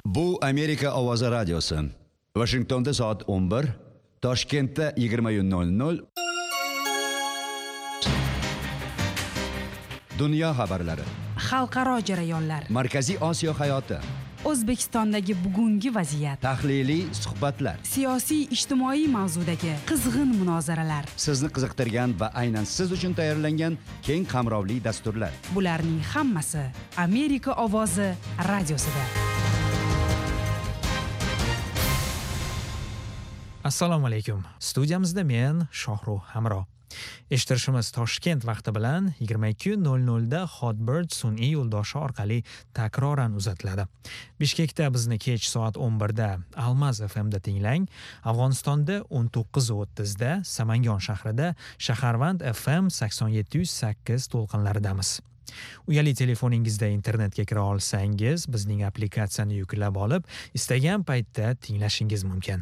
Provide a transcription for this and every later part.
Bu Amerika ovozi radiosi. Washingtonda soat 11, Toshkentda 20:00. Dunyo xabarlari. Xalqaro jarayonlar. Markaziy Osiyo hayoti. O'zbekistondagi bugungi vaziyat. Tahliliy suhbatlar. Siyosiy ijtimoiy mavzudagi qizg'in munozaralar. Sizni qiziqtirgan va aynan siz uchun tayyorlangan keng qamrovli dasturlar. Bularning hammasi Amerika ovozi radiosida. Assalomu alaykum. Studiyamizda men Shohruh Hamro. Eshittirishimiz Toshkent vaqti bilan 22:00 da Hotbird sun'iy yo'ldoshi orqali takroran uzatiladi. Bishkekda bizni kech soat 11 da Almaz FM'da tinglang. Afg'onistonda 19:30 da Samangon shahrida Shaharvand FM 87.8 to'lqinlaridamiz. Uyali telefoningizda internetga kira olsangiz, bizning applikatsiyani yuklab olib, istagan paytda tinglashingiz mumkin.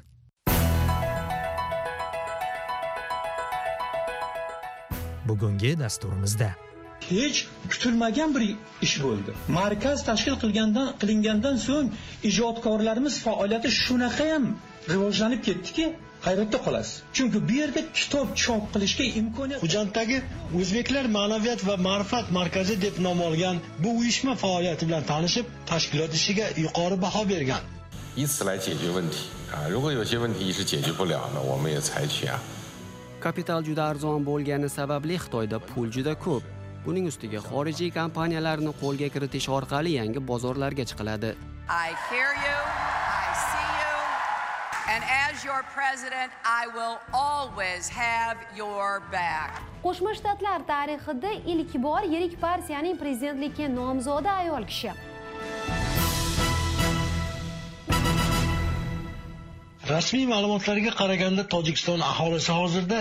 Bugungi dasturimizda hech kutilmagan bir ish bo'ldi. Markaz tashkil qilingandan so'ng ijodkorlarimiz faoliyati shunaqa ham rivojlanib ketdiki, hayratda qolasiz. Chunki bu yerda kitob chop qilishga imkoniyat. Xo'jandagi O'zbeklar ma'naviyat va ma'rifat markazi deb nom olgan bu uyushma faoliyati bilan tanishib, tashkilot ishiga yuqori baho bergan. 以此来解决问题如果有些问题一时解决不了呢，我们也采取 Kapital juda arzon bo'lgani sababli Xitoyda pul juda ko'p. Buning ustiga xorijiy kompaniyalarni qo'lga kiritish orqali yangi bozorlarga chiqiladi. I hear you, I see you, and as your president, I will always have your back. Qo'shma Shtatlar tarixida ilk bor yirik partiyaning prezidentlikka nomzodi ayol kishi. Rasmiy ma'lumotlarga qaraganda Tojikiston aholisi hozirda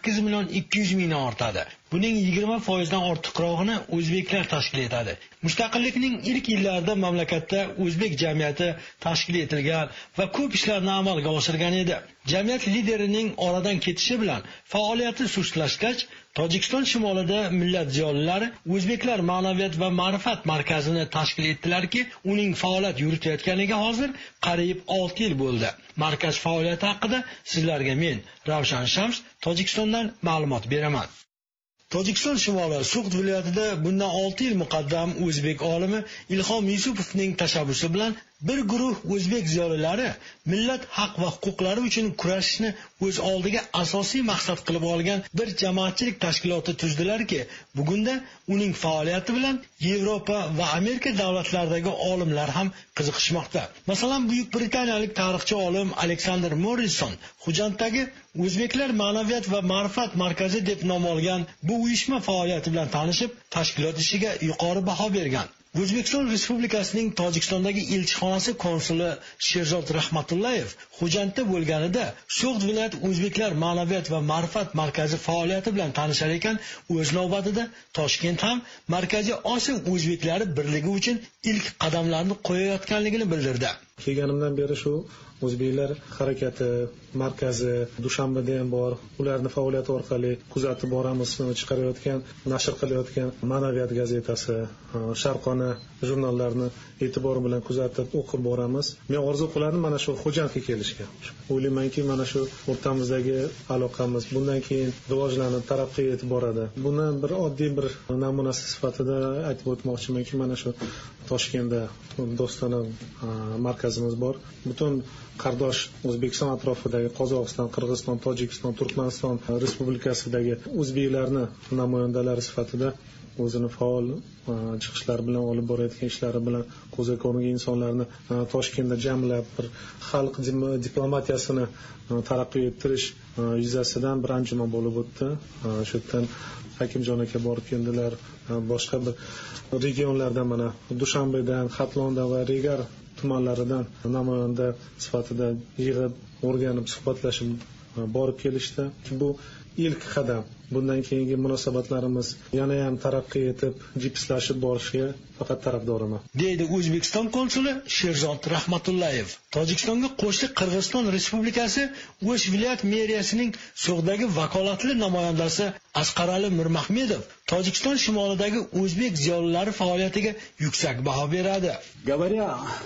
8.200.000 ortadi. Buning 20% dan ortiqrog'ini o'zbeklar tashkil etadi. Mustaqillikning ilk yillarida mamlakatda o'zbek jamiyati tashkil etilgan va ko'p ishlarni amalga oshirgan edi. Jamiyat liderining oradan ketishi bilan faoliyati sustlashgach, Tojikiston shimolida millat ziyolilari O'zbeklar ma'naviyat va ma'rifat markazini tashkil etdilarki, uning faoliyat yuritayotganiga hozir qariyb 6 yil bo'ldi. Markaz faoliyati haqida sizlarga men, Ravshan Shams, Tojikistondan ma'lumot beraman. Tojikiston shimoli Sug'd viloyatida bundan 6 yil muqaddam o'zbek olimi Ilhom Yusupovning tashabbusi bilan bir guruh o'zbek ziyolilari millat haq va huquqlari uchun kurashishni o'z oldiga asosiy maqsad qilib olgan bir jamoatchilik tashkiloti tuzdilarki, bugunda uning faoliyati bilan Yevropa va Amerika davlatlaridagi olimlar ham qiziqishmoqda. Masalan, Buyuk Britaniyalik tarixchi olim Alexander Morrison Xo'janddagi O'zbeklar ma'naviyat va ma'rifat markazi deb nom olgan bu uyushma faoliyati bilan tanishib, tashkilot ishiga yuqori baho bergan. O'zbekiston Respublikasining Tojikistondagi elchixonasi konsuli Sherzod Rahmatullayev Xo'jandda bo'lganida Sug'd viloyat O'zbeklar ma'naviyat va ma'rifat markazi faoliyati bilan tanishar ekan, o'z navbatida Toshkent ham Markaziy Osiyo o'zbeklari birligi uchun ilk qadamlarni qo'yayotganligini bildirdi. Kelganimdan beri shu O'zbeklar harakati markazi Dushanbada ham bor. Ularning faoliyati orqali kuzatib boramiz, chiqarayotgan, nashr qilayotgan Ma'naviyat gazetasi, Sharqona jurnallarni e'tibor bilan kuzatib o'qib boramiz. Men orzu qilarim mana shu Xo'jandga kelishga. O'ylaymanki, mana shu o'rtamizdagi aloqamiz bundan keyin rivojlanib, taraqqiy etib boradi. Buni bir oddiy bir namunasi sifatida aytib o'tmoqchimanki, mana shu Toshkentda do'stona markazimiz bor. Butun qardosh O'zbekiston atrofidagi Qozog'iston, Qirg'iziston, Tojikiston, Turkmaniston respublikasidagi o'zbeklarni namoyandalari sifatida o'zini faol chiqishlar bilan olib borayotgan ishlari bilan ko'zga ko'ringan insonlarni Toshkentda jamlab bir xalq diplomatiyasini taraqqiy ettirish yuzasidan bir anjuman bo'lib o'tdi. Shu yerdan Hakimjon aka borib keldilar. Boshqa bir regionlardan mana Dushanbedan, Xatlondan va Regar tumanlaridan namoyanda sifatida yig'ib, o'rganib, suhbatlashib borib kelishdi. Bu ilk qadam. Bundan keyingi munosabatlarimiz yana ham taraqqiy etib, jipislashib borishiga faqat tarafdoriman. Deydi O'zbekiston konsuli Sherzod Rahmatullayev. Tojikistonga qo'shni Qirg'iziston Respublikasi O'sh viloyat meriyasining So'g'dagi vakolatli namoyandasi Asqarali Mirmahmedov Tojikiston shimolidagi o'zbek ziyolilari faoliyatiga yuksak baho beradi. Говоря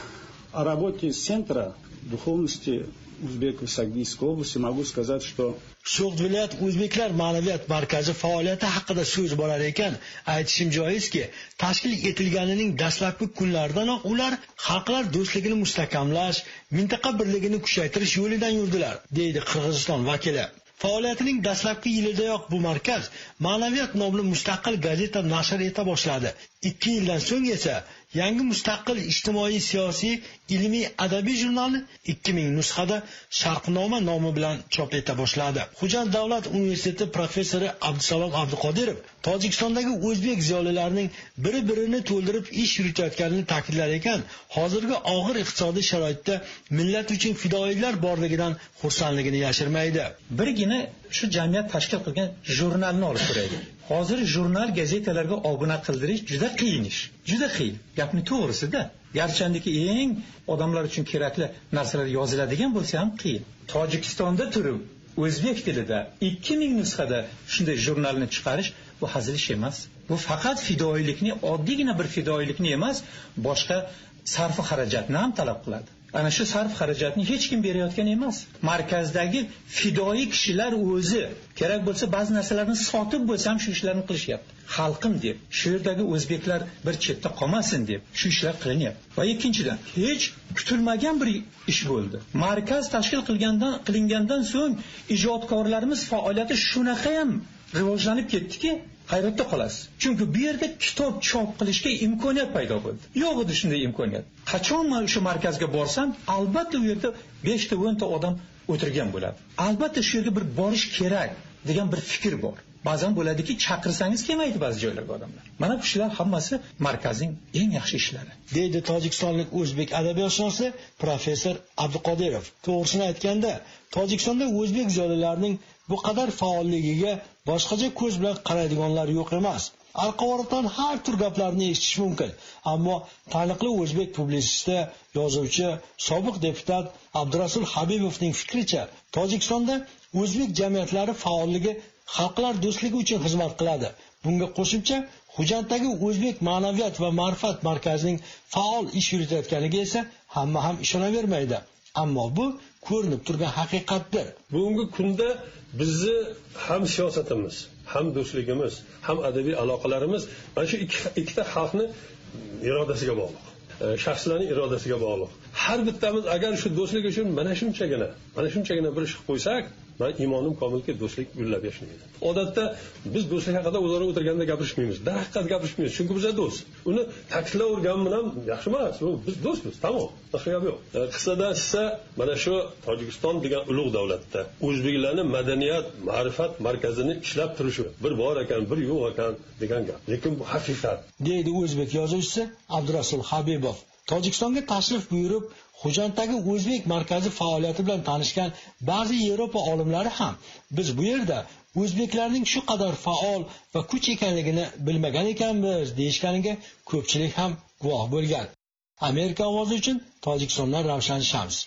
О работе Центра духовности Узбек-Сагдийской области могу сказать, что So'g'd viloyat o'zbeklar ma'naviyat markazi faoliyati haqida so'z borar ekan, aytishim joizki, tashkil etilganining dastlabki kunlaridanoq ular xalqlar do'stligini mustahkamlash, mintaqa birligini kuchaytirish yo'lidan yurdilar, deydi Qirg'iziston vakili. Faoliyatining dastlabki yilidayoq bu markaz Ma'naviyat nomli mustaqil gazeta nashr eta boshladi. 2 yildan so'ng esa yangi mustaqil ijtimoiy, siyosiy, ilmiy, adabiy jurnalni 2000 nusxada Sharqnoma nomi bilan chop eta boshladi. Xo'jand davlat universiteti professori Abdusalom Abduqodirov Tojikistondagi o'zbek ziyolilarining bir-birini to'ldirib ish yuritayotganini ta'kidlar ekan, hozirgi og'ir iqtisodiy sharoitda millat uchun fidoyilar borligidan xursandligini yashirmaydi. Birgina shu jamiyat tashkil qilgan jurnalni olib ko'raylik. Hozir jurnal, gazetalarga obuna qildirish juda qiyin ish. Juda qiyin. Gapni to'g'risida, garchandiki eng odamlar uchun kerakli narsalar yoziladigan bo'lsa ham qiyin. Tojikistonda turib o'zbek tilida 2000 nusxada shunday jurnalni chiqarish bu hazil ish emas. Bu faqat fidoyilikni, oddiygina bir fidoyilikni emas, boshqa sarf xarajatni ham talab qiladi. Ana shu sarf xarajatni hech kim berayotgan emas. Markazdagi fidoyi kishilar o'zi kerak bo'lsa ba'zi narsalarni sotib bo'lsa ham shu ishlarni qilishyapti. Xalqim deb, shu yerdagi o'zbeklar bir chetda qolmasin deb shu ishlar qilinyapti. Va ikkinchidan, hech kutilmagan bir ish bo'ldi. Markaz tashkil qilingandan so'ng ijodkorlarimiz faoliyati shunaqa ham rivojlanib ketdiki, hayratda qolasiz. Chunki bu yerda kitob chop qilishga imkoniyat paydo bo'ldi. Yo'q edi shunday imkoniyat. Qachon men shu markazga borsam, albatta u yerda 5 ta 10 ta odam o'tirgan bo'ladi. Albatta shu yerga bir borish kerak degan bir fikr bor. Ba'zan bo'ladiki, chaqirsangiz kelmaydi ba'zi joylarga odamlar. Mana shular hammasi markazning eng yaxshi ishlari, deydi tojikistonlik o'zbek adabiyotshunosi professor Abduqodirov. To'g'risini aytganda, Tojikistonda o'zbek ziyolilarining bu qadar faolligiga boshqacha ko'z bilan qaraydiganlar yo'q emas. Alqavordan har tur gaplarni eshitish mumkin, ammo taniqli o'zbek publitsisti, yozuvchi, sobiq deputat Abdurasul Habibovning fikricha, Tojikistonda o'zbek jamiyatlari faolligi xalqlar do'stligi uchun xizmat qiladi. Bunga qo'shimcha Xo'janddagi o'zbek ma'naviyat va ma'rifat markazining faol ish yuritayotganiga esa hamma ham ishonavermaydi. Ammo bu ko'rinib turgan haqiqatdir. Bugungi kunda bizni ham siyosatimiz, ham do'stligimiz, ham adabiy aloqalarimiz mana shu ikkita xalqni irodasiga bog'liq. Shaxslarning irodasiga bog'liq. Har bittamiz agar shu do'stlik uchun mana shunchagina bir ish qilib qo'ysak, men imonim komilki do'stlik gullab yashaydi. Odatda biz do'stlik haqida o'zaro o'tirganda gapirishmaymiz, darhaqiqat gapirishmaymiz, chunki biz do'st. Uni ta'kidlavergan bilan yaxshi emas, biz do'stmiz, tamom, boshqa gap yo'q. Qisqadan esa mana shu Tojikiston degan ulug' davlatda o'zbeklarning madaniyat, ma'rifat markazini ishlab turishi bir bor ekan, bir yo'q ekan degan gap. Lekin bu haqiqat, deydi o'zbek yozuvchisi Abdurasul Habibov. Tojikistonga tashrif buyurib, Xo'janddagi o'zbek markazi faoliyati bilan tanishgan ba'zi Yevropa olimlari ham biz bu yerda o'zbeklarning shu qadar faol va kuch ekanligini bilmagan ekanmiz deyishganiga ko'pchilik ham guvoh bo'lgan. Amerika ovozi uchun Tojikistondan Ravshan Shams.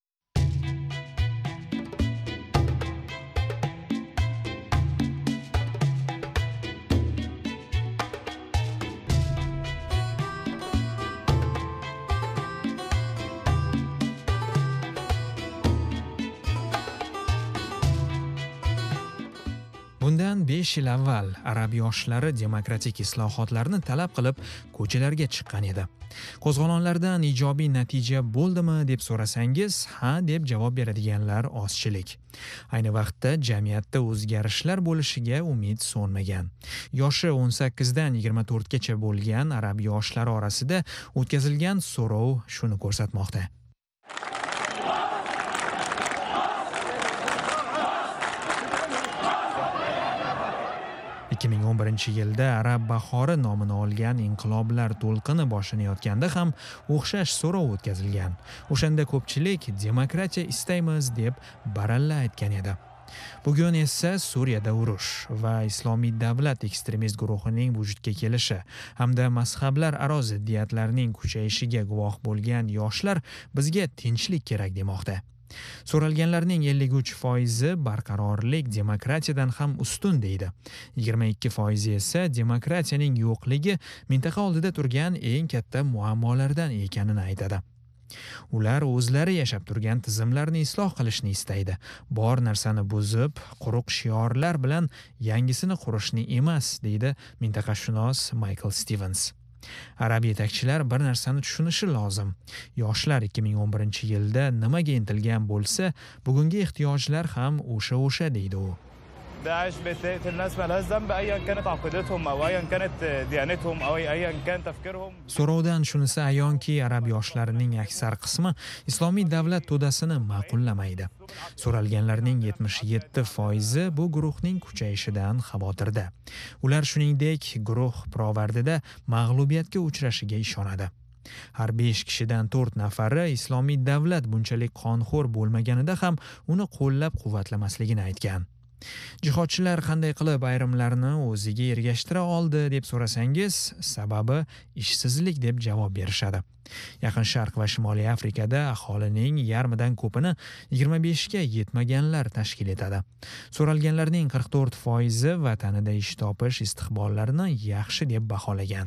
Bundan 5 yil avval arab yoshlari demokratik islohotlarni talab qilib ko'chalarga chiqqan edi. Qo'zg'olonlardan ijobiy natija bo'ldimi deb so'rasangiz, ha deb javob beradiganlar ozchilik. Ayni vaqtda jamiyatda o'zgarishlar bo'lishiga umid so'nmagan. Yoshi 18 dan 24 gacha bo'lgan arab yoshlari orasida o'tkazilgan so'rov shuni ko'rsatmoqda. 2011-yilda Arab bahori nomini olgan inqiloblar to'lqini boshlanayotganda ham o'xshash so'rov o'tkazilgan. O'shanda ko'pchilik demokratiya istaymiz deb baralla aytgan edi. Bugun esa Suriyada urush va islomiy davlat ekstremist guruhining vujudga kelishi hamda mazhablar aro ziddiyatlarning kuchayishiga guvoh bo'lgan yoshlar bizga tinchlik kerak demoqda. So'ralganlarning 53% barqarorlik demokratiyadan ham ustun deydi. 22% esa demokratiyaning yo'qligi mintaqa oldida turgan eng katta muammolardan ekanini aytadi. Ular o'zlari yashab turgan tizimlarni isloh qilishni istaydi. Bor narsani buzib, quruq shiorlar bilan yangisini qurishni emas, deydi mintaqashunos Michael Stevens. Arab yetakchilar bir narsani tushunishi lozim. Yoshlar 2011-yilda nimaga intilgan bo'lsa, bugungi ehtiyojlar ham o'sha deydi u. داعش بتقتل الناس مالهاش ذنب ايا كانت عقيدتهم او ايا كانت ديانتهم او ايا كان تفكيرهم. So'rovdan shunisi ayonki, arab yoshlarining aksar qismi islomiy davlat to'dasini ma'qullamaydi. So'ralganlarning 77% bu guruhning kuchayishidan xavotirda. Ular shuningdek, guruh pirovardida mag'lubiyatga uchrashiga ishonadi. Har 5 kishidan 4 nafari islomiy davlat bunchalik qonxo'r bo'lmaganida ham uni qo'llab-quvvatlamasligini aytgan. Jihodchilar qanday qilib ayrimlarni o'ziga ergashtira oldi deb so'rasangiz, sababi ishsizlik deb javob berishadi. Yaqin Sharq va Shimoliy Afrikada aholining yarmidan ko'pini 25 ga yetmaganlar tashkil etadi. So'ralganlarning 44% vatanida ish topish istiqbollarini yaxshi deb baholagan.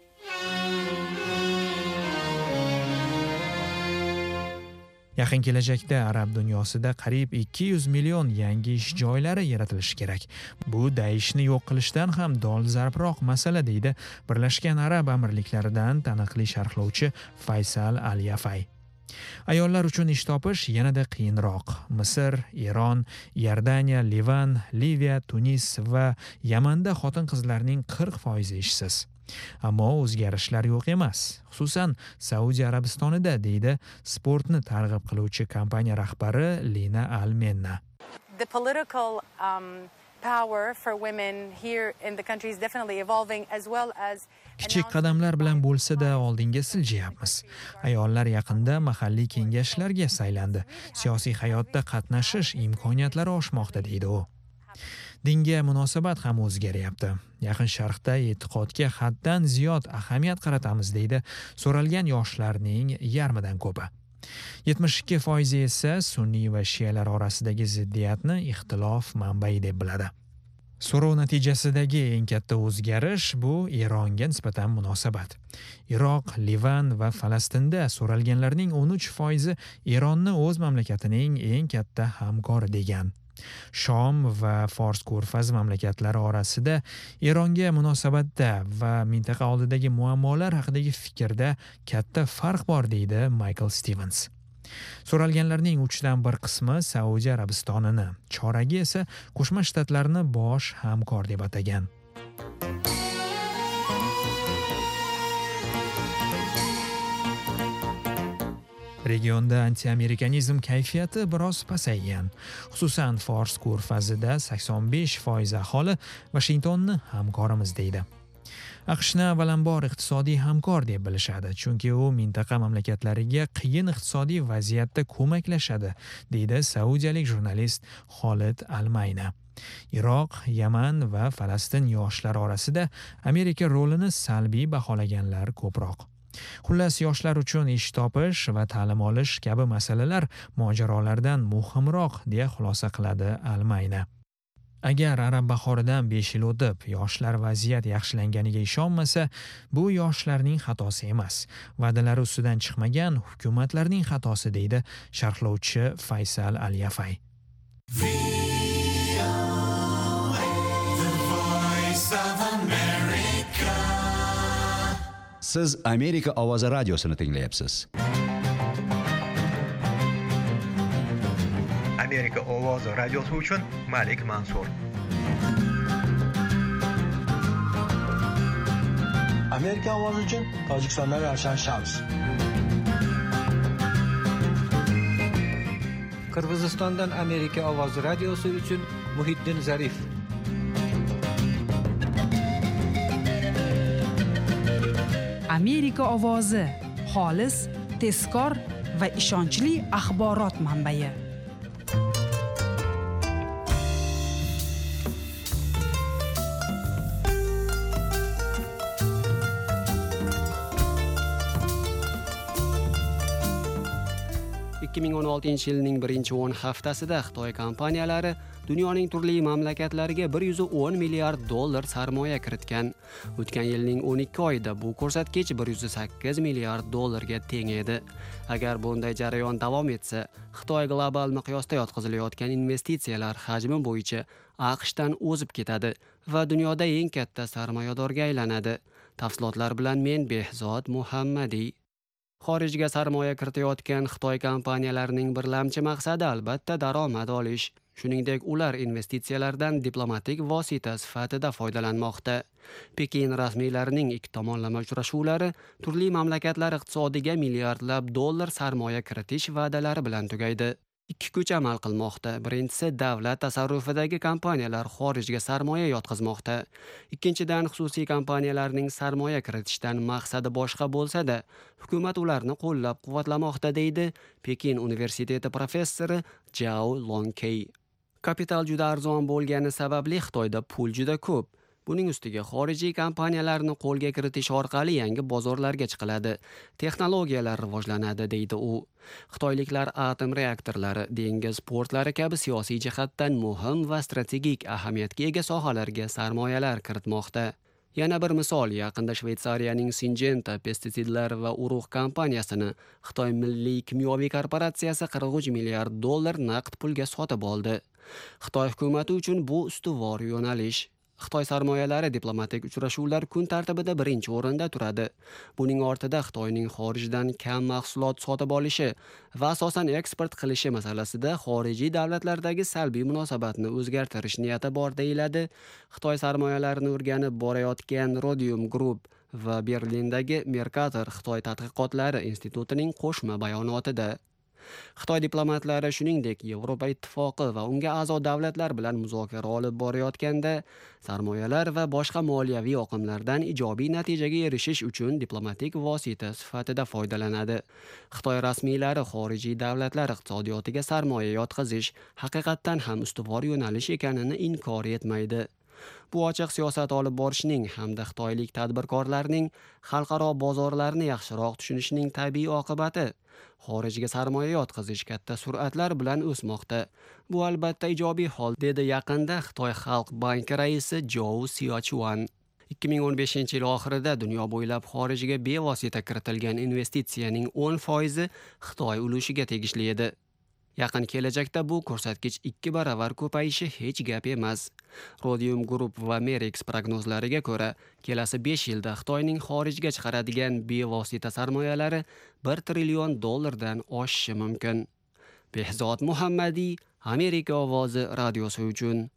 Yaqin kelajakda arab dunyosida qariyb 200 million yangi ish joylari yaratilishi kerak. Bu Daeshni yo'q qilishdan ham dolzarbroq masala, deydi Birlashgan Arab Amirliklaridan taniqli sharhlovchi Faysal Al-Yafay. Ayollar uchun ish topish yanada qiyinroq. Misr, Eron, Iordaniya, Livan, Liviya, Tunis va Yamanda xotin-qizlarning 40% ishsiz. Ammo o'zgarishlar yo'q emas. Xususan, Saudiya Arabistonida, deydi sportni targ'ib qiluvchi kompaniya rahbari Lina Al-Menna. The political power for women here in the country is definitely evolving as well as kichik qadamlar bilan bo'lsa-da oldinga siljayapmiz. Ayollar yaqinda mahalliy kengashlarga saylandi. Siyosiy hayotda qatnashish imkoniyatlari oshmoqda, deydi u. Dinga munosabat ham o'zgaryapti. Yaqin Sharqda e'tiqodga haddan ziyod ahamiyat qaratamiz, deydi so'ralgan yoshlarning yarmidan ko'pi. 72% esa sunniy va shialar orasidagi ziddiyatni ixtilof manbai deb biladi. So'rov natijasidagi eng katta o'zgarish bu Eronga nisbatan munosabat. Iroq, Livan va Falastinda so'ralganlarning 13% Eronni o'z mamlakatining eng katta hamkori degan. Shom va Fors ko'rfaz mamlakatlari orasida Eronga munosabatda va mintaqa oldidagi muammolar haqidagi fikrda katta farq bor, deydi Michael Stevens. So'ralganlarning 3/1 qismi Saudiya Arabistonini, choragi esa Qo'shma Shtatlarni bosh hamkor deb atagan. Regionda anti-amerikanizm kayfiyati biroz pasaygan. Xususan, Fors ko'rfazida 85% aholi Washingtonni hamkorimiz deydi. AQShni avvalambor iqtisodiy hamkor deb bilishadi, chunki u mintaqa mamlakatlariga qiyin iqtisodiy vaziyatda ko'maklashadi, deydi saudiyalik jurnalist Xolid Al-Mayna. Iroq, Yaman va Falastin yoshlari orasida Amerika rolini salbiy baholaganlar ko'proq. Xullas, yoshlar uchun ish topish va ta'lim olish kabi masalalar mojarolardan muhimroq, deya xulosa qiladi Al-Mayna. Agar arab bahoridan 5 yil o'tib yoshlar vaziyat yaxshilanganiga ishonmasa, bu yoshlarning xatosi emas, va'dalari ustidan chiqmagan hukumatlarning xatosi, deydi sharhlovchi Faysal Al-Yafay. Siz Amerika ovozi radiosini tinglayapsiz. Amerika ovozi radiosi uchun Malik Mansur. Amerika ovozi uchun Tojikistondan Ravshan Shams. Qirg'izistondan Amerika ovozi radiosi uchun Muhiddin Zarif. Amerika ovozi xolis, tezkor va ishonchli axborot manbai. 2016-yilning birinchi 10 haftasida Xitoy kompaniyalari dunyoning turli mamlakatlariga 110 milliard dollar sarmoya kiritgan. O'tgan yilning 12 oyida bu ko'rsatkich 108 milliard dollarga teng edi. Agar bunday jarayon davom etsa, Xitoy global miqyosda yotqizilayotgan investitsiyalar hajmi bo'yicha AQShdan o'zib ketadi va dunyoda eng katta sarmoyadorga aylanadi. Tafsilotlar bilan men Behzod Muhammadiy. Xorijga sarmoya kiritayotgan Xitoy kompaniyalarining birlamchi maqsadi albatta daromad olish. Shuningdek, ular investitsiyalardan diplomatik vosita sifatida foydalanmoqda. Pekin rasmiylarining ikki tomonlama uchrashuvlari turli mamlakatlar iqtisodiga milliardlab dollar sarmoya kiritish va'dalari bilan tugaydi. Ikki kuch amal qilmoqda. Birinchisi davlat tasarrufidagi kompaniyalar xorijga sarmoya yotqizmoqda. Ikkinchidan xususiy kompaniyalarning sarmoya kiritishdan maqsadi boshqa bo'lsa-da, hukumat ularni qo'llab-quvvatlamoqda deydi Pekin universiteti professori Zhao Longkei. Kapital juda arzon bo'lgani sababli Xitoyda pul juda ko'p. Buning ustiga xorijiy kompaniyalarni qo'lga kiritish orqali yangi bozorlarga chiqiladi, texnologiyalar rivojlanadi deydi u. Xitoyliklar atom reaktorlari, dengiz portlari kabi siyosiy jihatdan muhim va strategik ahamiyatga ega sohalarga sarmoyalar kiritmoqda. Yana bir misol, yaqinda Shveysariyaning Syngenta pestitsidlar va urug' kompaniyasini Xitoy Milliy kimyoviy korporatsiyasi 43 milliard dollar naqd pulga sotib oldi. Xitoy hukumati uchun bu ustuvor yo'nalish. Xitoy sarmoyalari diplomatik uchrashuvlar kun tartibida birinchi o'rinda turadi. Buning ortida Xitoyning xorijdan kam mahsulot sotib olishi va asosan eksport qilishi masalasida xorijiy davlatlardagi salbiy munosabatni o'zgartirish niyati bor deyiladi. Xitoy sarmoyalarini o'rganib borayotgan Rodium Group va Berlindagi Mercator Xitoy tadqiqotlari institutining qo'shma bayonotida. Xitoy diplomatlari shuningdek Yevropa ittifoqi va unga a'zo davlatlar bilan muzokara olib borayotganda sarmoyalar va boshqa moliyaviy oqimlardan ijobiy natijaga erishish uchun diplomatik vosita sifatida foydalanadi. Xitoy rasmiylari xorijiy davlatlar iqtisodiyotiga sarmoya yotqizish haqiqatdan ham ustuvor yo'nalish ekanini inkor etmaydi. Bu ochiq siyosat olib borishning hamda xitoylik tadbirkorlarning xalqaro bozorlarni yaxshiroq tushunishining tabiiy oqibati. Xorijga sarmoya yotqizish katta sur'atlar bilan o'smoqda. Bu albatta ijobiy hol, dedi yaqinda Xitoy Xalq banki raisi Zhou Xiaochuan. 2015-yil oxirida dunyo bo'ylab xorijga bevosita kiritilgan investitsiyaning 10% Xitoy ulushiga tegishli edi. Yaqin kelajakda bu ko'rsatkich 2 baravar ko'payishi hech gap emas. Rodium Group va Merix prognozlariga ko'ra, kelasi 5 yilda Xitoyning xorijga chiqaradigan bevosita sarmoyalari 1 trillion dollardan oshishi mumkin. Behzod Muhammadiy, Amerika ovozi radiosi uchun.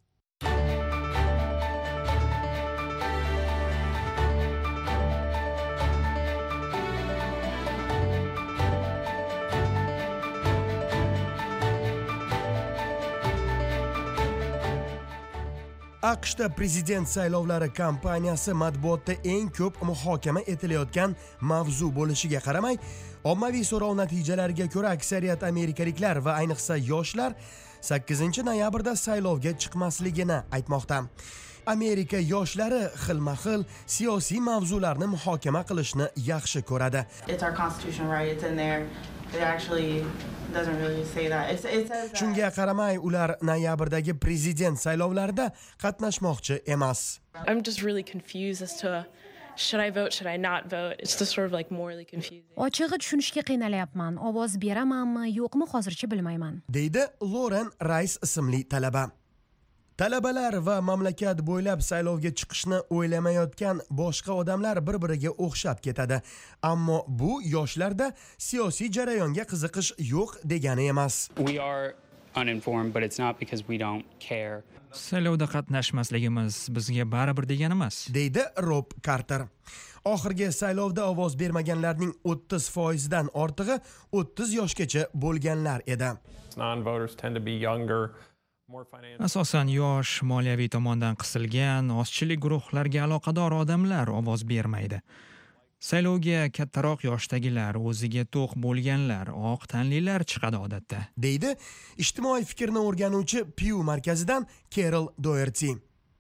AQShda prezident saylovlari kampaniyasi matbuotda eng ko'p muhokama etilayotgan mavzu bo'lishiga qaramay, ommaviy so'rov natijalariga ko'ra aksariyat amerikaliklar va ayniqsa yoshlar 8 noyabrda saylovga chiqmasligini aytmoqda. Amerika yoshlari xilma-xil siyosiy mavzularni muhokama qilishni yaxshi ko'radi. It's our constitution, right? It's in there. It actually doesn't really say that. It says that. Shunga qaramay, ular noyabrdagi prezident saylovlarida qatnashmoqchi emas. I'm just really confused as to should I vote, should I not vote? It's just sort of like morally confusing. Ochig'i tushunishga qiynalyapman. Ovoz beramanmi, yo'qmi hozircha bilmayman. Deydi Loren Rice ismli talaba. Talabalar va mamlakat bo'ylab saylovga chiqishni o'ylamayotgan boshqa odamlar bir-biriga o'xshab ketadi. Ammo bu yoshlarda siyosiy jarayonga qiziqish yo'q degani emas. We are uninformed, but it's not because we don't care. Saylovda qatnashmasligimiz bizga baribir degani emas, deydi Rob Carter. Oxirgi saylovda ovoz bermaganlarning 30%dan ortig'i 30 yoshgacha bo'lganlar edi. Non-voters tend to be younger. Asosan yosh, moliyaviy tomondan qisilgan, ozchilik guruhlarga aloqador odamlar ovoz bermaydi. Saylovga kattaroq yoshdagilar, o'ziga to'q bo'lganlar, oq tanlilar chiqadi odatda, deydi ijtimoiy fikrni o'rganuvchi Pew markazidan Carol Doherty.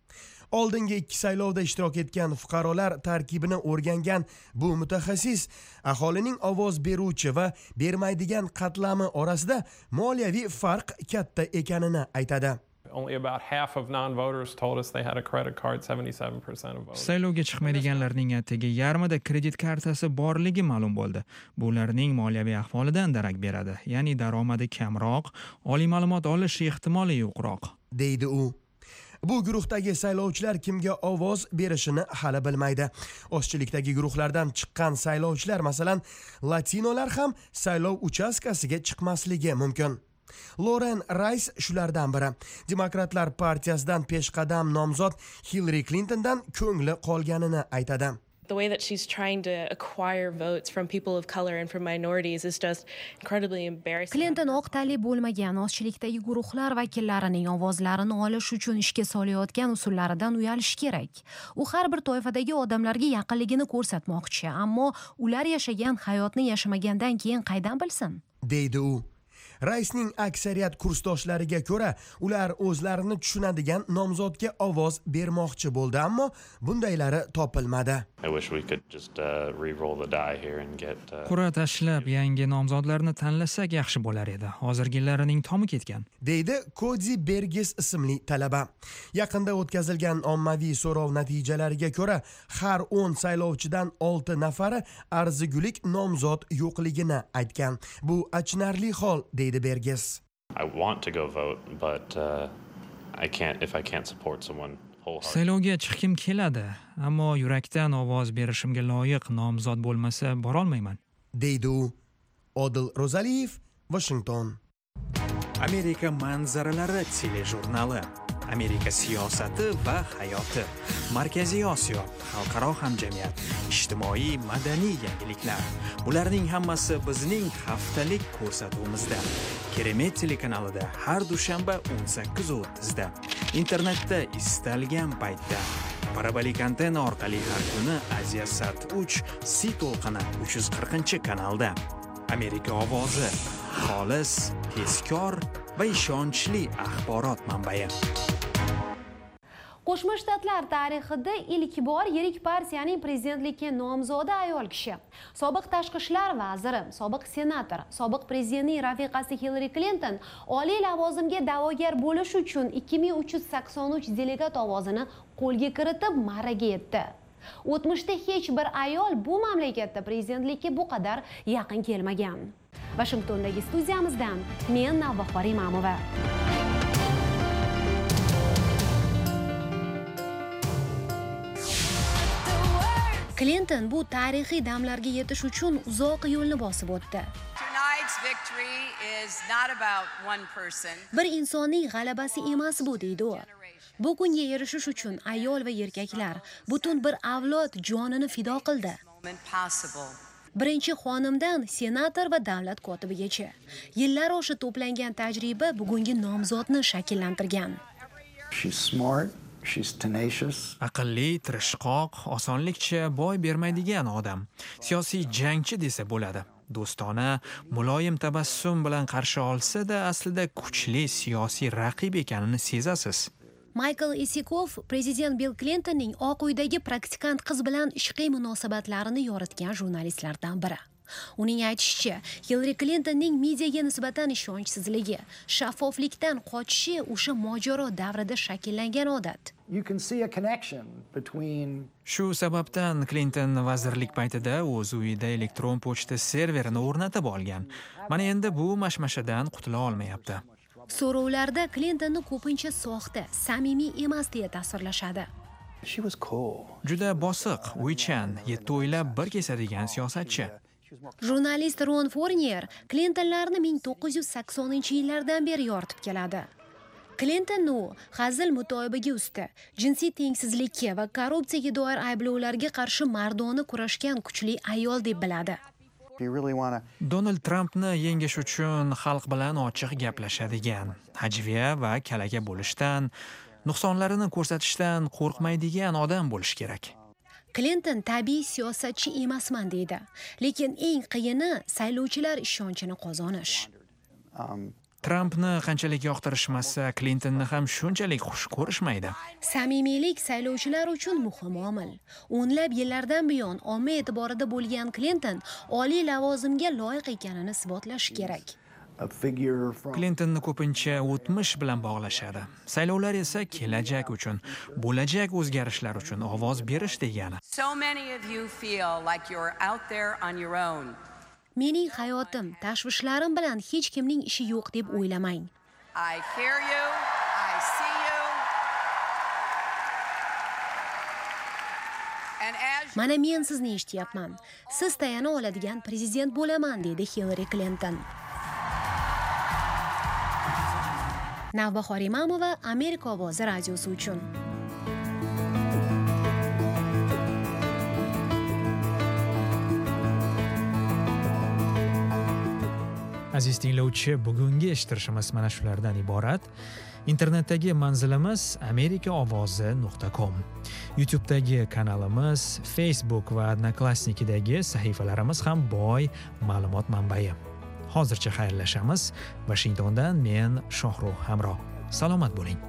Oldingi 2 saylovda ishtirok etgan fuqarolar tarkibini o'rgangan bu mutaxassis aholining ovoz beruvchi va bermaydigan qatlami orasida moliyaviy farq katta ekanini aytadi. Only about half of non-voters told us they had a credit card, 77% of voters. Saylovga chiqmaydiganlarning atigi yarmida kredit kartasi borligi ma'lum bo'ldi. Bu ularning moliyaviy ahvolidan darak beradi, ya'ni daromadi kamroq, oliy ma'lumot olish ehtimoli yo'qroq, deydi u. Bu guruhdagi saylovchilar kimga ovoz berishini hali bilmaydi. Ozchilikdagi guruhlardan chiqqan saylovchilar, masalan, latinolar ham saylov uchastkasiga chiqmasligi mumkin. Loren Rice shulardan biri. Demokratlar partiyasidan peshqadam nomzod Hillary Clintondan ko'ngli qolganini aytadi. The way that she's trying to acquire votes from people of color and from minorities is just incredibly embarrassing. Clinton oq tanli bo'lmagan ozchilikdagi guruhlar vakillarining ovozlarini olish uchun ishga solayotgan usullaridan uyalish kerak. U har bir toifadagi odamlarga yaqinligini ko'rsatmoqchi, ammo ular yashagan hayotni yashamagandan keyin qaydan bilsin? deydi u. Raisning aksariyat kursdoshlariga ko'ra, ular o'zlarini tushunadigan nomzodga ovoz bermoqchi bo'ldi, ammo bundaylari topilmadi. Qur'a tashlab yangi nomzodlarni tanlasak yaxshi bo'lar edi. Hozirgilarining tomi ketgan, deydi Cody Berges ismli talaba. Yaqinda o'tkazilgan ommaviy so'rov natijalariga ko'ra, har 10 saylovchidan 6 nafari arzigulik nomzod yo'qligini aytgan. Bu achinarli hol, deydi Berges. I want to go vote, but I can't if I can't support someone. Saylovga chiqkim keladi, ammo yurakdan ovoz berishimga loyiq nomzod bo'lmasa bora olmayman, deydi u. Odil Rozaliyev, Washington. Amerika manzaralari telejurnali. Amerika siyosati va hayoti. Markaziy Osiyo, xalqaro hamjamiyat, ijtimoiy madaniy yangiliklar. Bularning hammasi bizning haftalik ko'rsatuvimizda. Keremet telekanalida har dushanba 18:30 da. Internetda istalgan paytda. Parabolik antena orqali har kuni Aziasat 3 C to'lqini 340-kanalda. Amerika ovozi, xolis, tezkor va ishonchli axborot manbai. Qo'shma Shtatlar tarixida ilk bor yirik partiyaning prezidentlikka nomzodi ayol kishi. Sobiq tashqi ishlar vaziri, sobiq senator, sobiq prezidentning rafiqasi Hillary Clinton oliy lavozimga da'vogar bo'lish uchun 2383 delegat ovozini qo'lga kiritib ma'raga yetdi. O'tmishda hech bir ayol bu mamlakatda prezidentlikka bu qadar yaqin kelmagan. Washingtondagi studiyamizdan men Navbahor Imamova. Clinton bu tarixiy damlarga yetish uchun uzoq yo'lni bosib o'tdi. Bir insonning g'alabasi emas bu, deydi u. Bu kunga erishish uchun ayol va erkaklar butun bir avlod jonini fido qildi. Birinchi xonimdan senator va davlat kotibigacha yillar osha to'plangan tajriba bugungi nomzodni shakllantirgan. Aqlli, tirishqoq, osonlikcha boy bermaydigan odam. Siyosiy jangchi desa bo'ladi. Do'stona, muloyim tabassum bilan qarshi olsa-da, aslida kuchli siyosiy raqib ekanini sezasiz. Michael Isikov prezident Bill Clintonning Oq uydagi praktikant qiz bilan ishqiy munosabatlarini yoritgan jurnalistlardan biri. Uning aytishicha, Hillary Clintonning mediaga nisbatan ishonchsizligi, shaffoflikdan qochishi o'sha mojaro davrida shakllangan odat. Shu sababdan Clinton vazirlik paytida o'z uyida elektron pochta serverini o'rnatib olgan. Mana endi bu mashmashadan qutula olmayapti. So'rovlarda Clintonni ko'pincha soxta, samimiy emas deya tasvirlashadi. Juda bosiq, o'ychan, yetti o'ylab bir kesadigan siyosatchi. Jurnalist Ron Fournier Clintonlarni 1980-yillardan beri yoritib keladi. Clinton hazil mutoyibaga usta, jinsiy tengsizlikka va korrupsiyaga doir ayblovlarga qarshi mardona kurashgan kuchli ayol deb biladi. Donald Trumpni yengish uchun xalq bilan ochiq gaplashadigan, hajviya va kalaka bo'lishdan, nuqsonlarini ko'rsatishdan qo'rqmaydigan odam bo'lish kerak. Clinton tabiiy siyosatchi emasman deydi, lekin eng qiyini saylovchilar ishonchini qozonish. Trampni qanchalik yoqtirishmasa, Klintonni ham shunchalik xush ko'rishmaydi. Samimiylik saylovchilar uchun muhim omil. O'nlab yillardan buyon omma e'tiborida bo'lgan Klinton oliy lavozimga loyiq ekanini isbotlashi kerak. Klintonni ko'pincha o'tmish bilan bog'lashadi. Saylovlar esa kelajak uchun, bo'lajak o'zgarishlar uchun ovoz berish degani. So many of you feel like you're out there on your own. Mening hayotim, tashvishlarim bilan hech kimning ishi yo'q deb o'ylamang. I hear you, I see you. And as Mana men sizni eshityapman. Siz tayana oladigan prezident bo'laman, dedi Hillary Clinton. Navbahor Imamova, Amerika ovozi radiosi uchun. Aziz tinglovchi, bugungi eshittirishimiz mana shulardan iborat. Internetdagi manzilimiz amerikaovozi.com. YouTube'dagi kanalimiz, Facebook va Odnoklassnikidagi sahifalarimiz ham boy ma'lumot manbai. Hozircha xayrlashamiz. Washingtondan men Shohruh Hamro. Salomat bo'ling.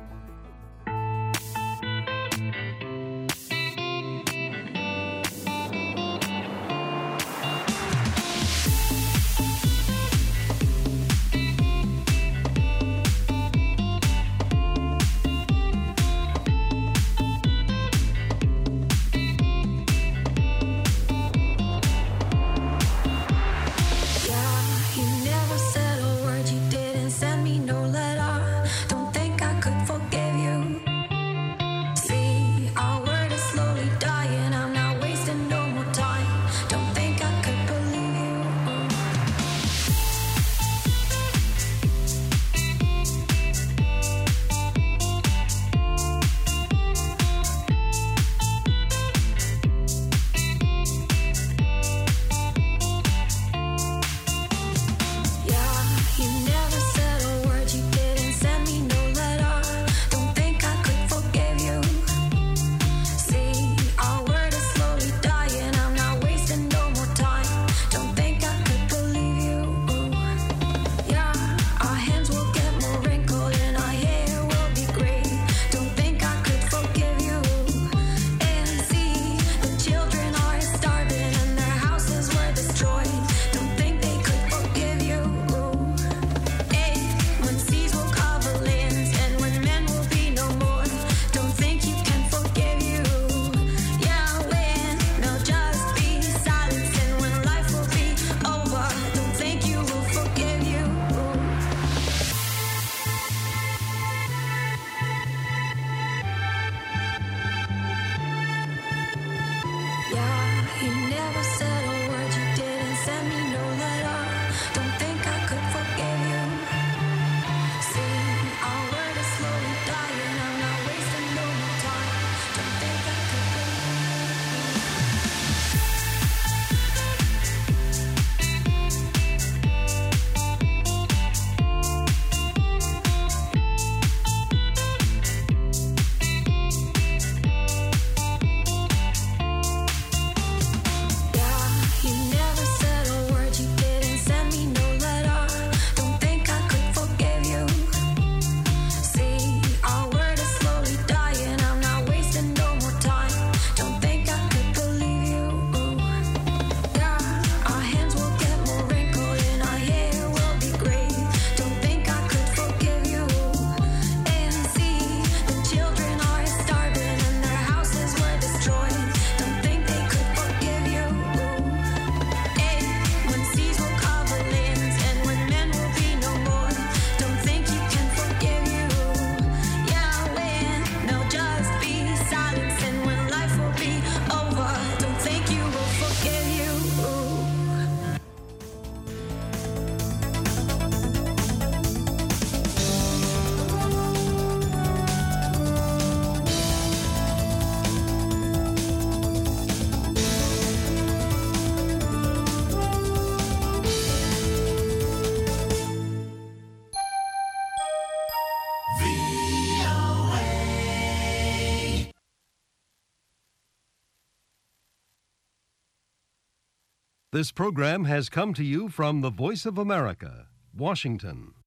This program has come to you from the Voice of America, Washington.